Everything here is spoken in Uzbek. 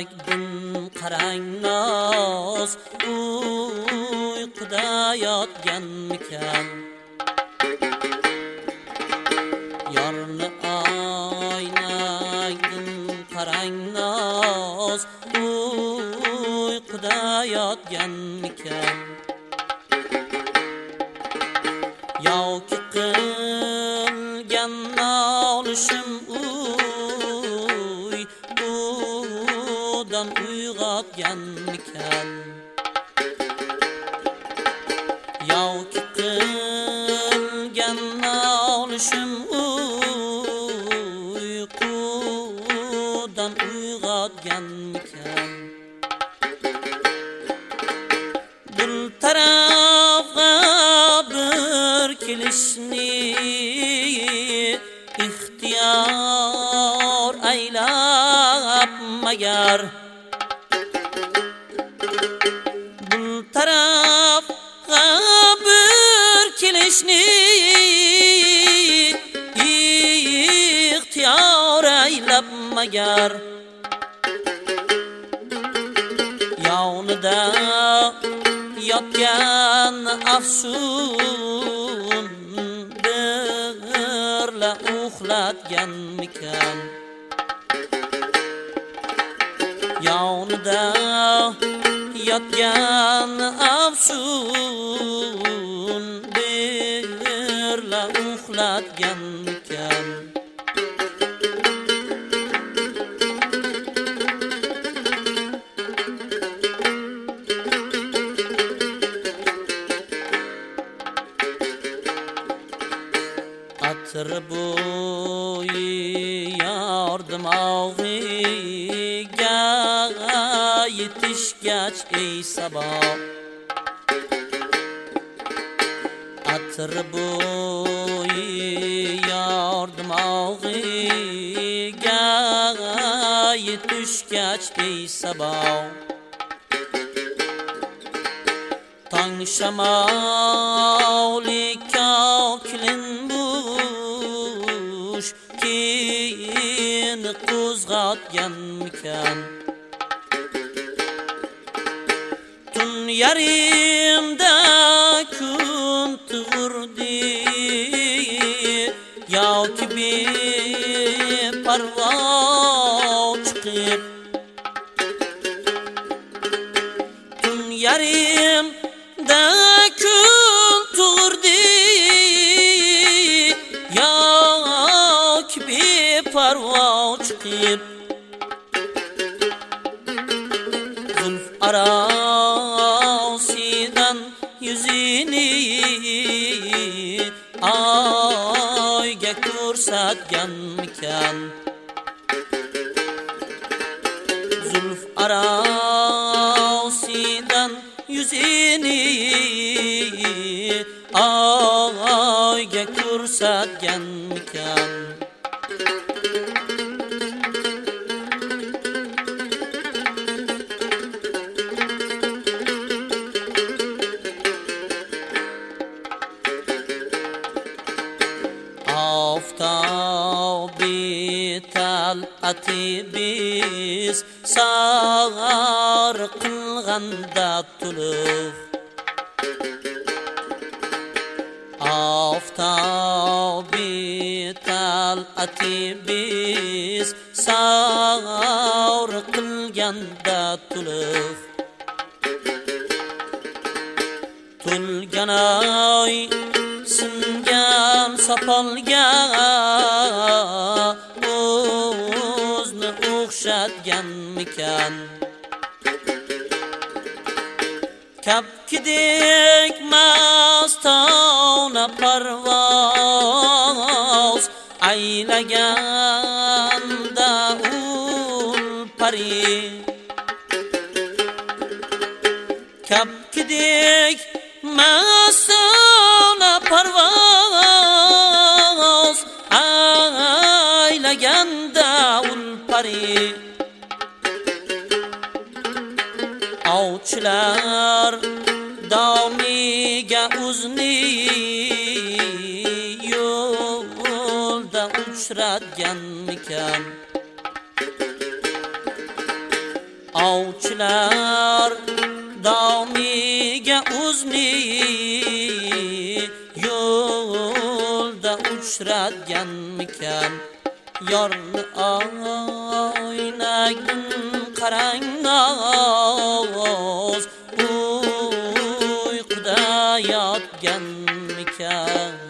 nagdin qarang noz uyquda yotganmikan yorni oynagdin qarang noz uyquda yotganmikan yoki qilgan nolishim uyqudan uyg'otganmikan yoki qilgan nolishim uyqudan uyg'otganmikan bir tarafga bir kelishni ixtiyor aylab magar bu tarafga bir kelishni ixtiyor aylab magar yonida yotgan afsun birla uxlatganmikan yonida yotgan afsun birla uxlatganmikan Atır bo'yi yordim og'iga yetishgach ey sabo Atır bo'yi yordim og'iga yetishgach ey sabo Tong shamoli ko'klin keyin qo'zg'atganmikan tun yarimda kun tug'urdi yoki beparvo chiqib tun yarimda kun tug'urdi parvo chiqib zulf arosidan yuzini oyga ko'rsatganmikan zulf arosidan yuzini oyga ko'rsatganmikan Oftobi tal'ati biz sar qilganda tulug Oftobi tal'ati biz sar qilganda tulug tulganay singan sopolga o'zni o'xshatganmikan kapkidek mastona parvoz aylaganda ul pari kapkidek mastona parvoz aylaganda ul pari ovchilar domiga uzni yo'lda uchratganmikan Ovchilar domiga uzni yo'lda uchratganmikan yorni oynagin qarangnoz uyquda yotganmikan